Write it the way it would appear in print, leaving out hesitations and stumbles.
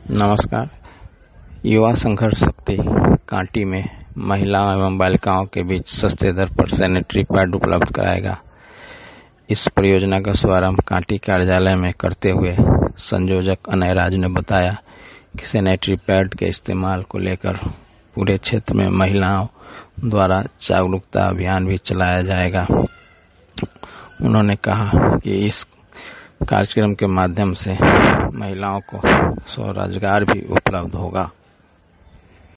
नमस्कार। युवा संघर्ष शक्ति कांटी में महिलाओं एवं बालिकाओं के बीच सस्ते दर पर सैनिटरी पैड उपलब्ध कराएगा। इस परियोजना का शुभारंभ कांटी कार्यालय में करते हुए संयोजक अनय राज ने बताया कि सैनिटरी पैड के इस्तेमाल को लेकर पूरे क्षेत्र में महिलाओं द्वारा जागरूकता अभियान भी चलाया जाएगा। उन्होंने कहा कि इस कार्यक्रम के माध्यम से महिलाओं को स्वरोजगार भी उपलब्ध होगा।